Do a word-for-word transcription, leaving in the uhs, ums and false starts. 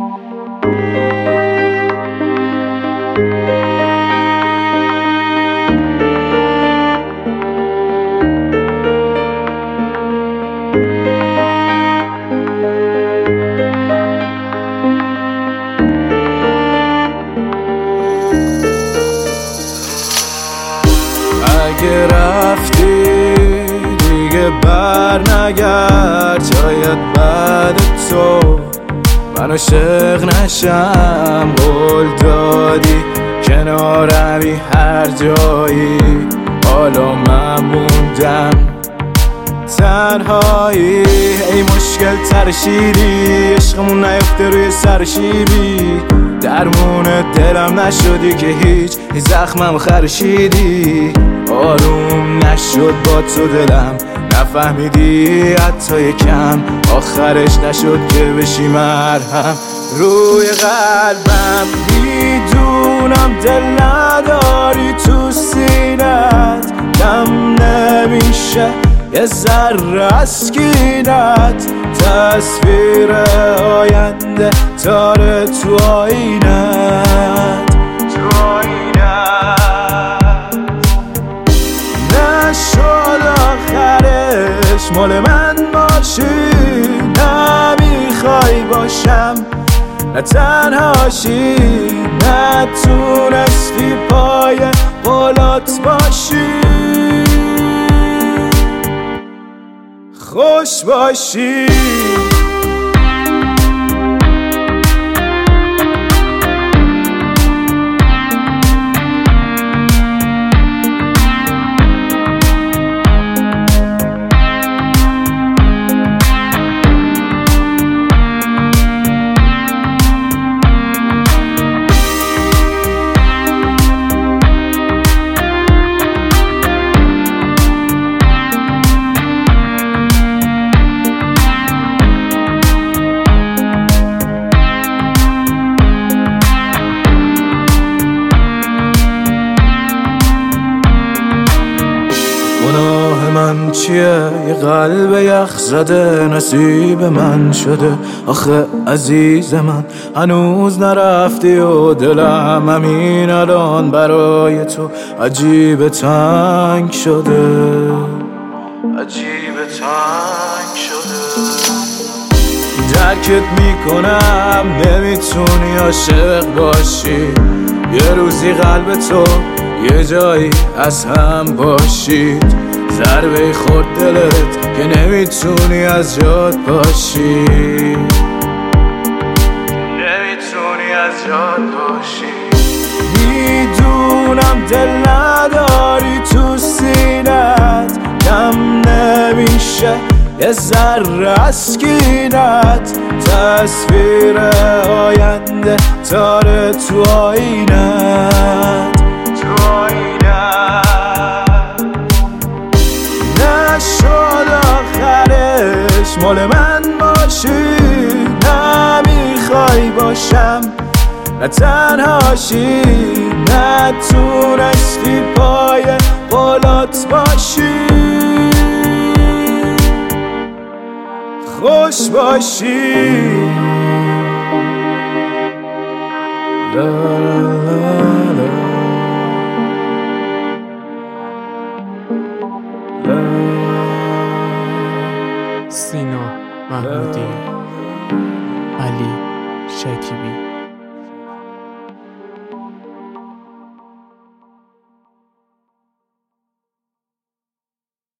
اگه رفتی دیگه بر نگرد، شاید بعد تو من عاشق نشم. قول دادی کنارمی هر جایی، حالا من موندم تنهایی. ای مشکل ترشیدی، عشقمون نیفته روی سر شیبی. درمون دلم نشدی که هیچ زخمم خرشیدی. آروم نشد با تو دلم، نفهمیدی حتی یکم آخرش نشد که بشی مرهم روی قلبم. میدونم دل نداری تو سینت، کم نمیشه یه ذره از کینت. تصویر آینده تاره تو آینت، تو آینت. نشد آخرش مال من باشی، نمیخوای باشم نه تنهاشی. نتونستی پای قولات باشی، خوش باشی. گناه من چیه؟ یه قلب یخ زده نصیب من شده. آخه عزیز من هنوز نرفتی و دلم همین الان برای تو عجیب تنگ شده، عجیب تنگ شده. درکت میکنم نمیتونی عاشق باشی، یه روزی قلب تو یه جایی از هم باشید. ضربه خورد دلت که نمیتونی از جات باشی، نمیتونی از جات باشی. میدونم دل نداری تو سینت، کم نمیشه یه ذره از کینت. تصویر آینده تاره تو آینت، تو آینت. نشد آخرش مال من باشی، نمیخوای باشم نه تنهاشی. نتونستی پای قولات باشی، خوش باشی. لا لا لا لا. سینا محمودی، علی شکیبی.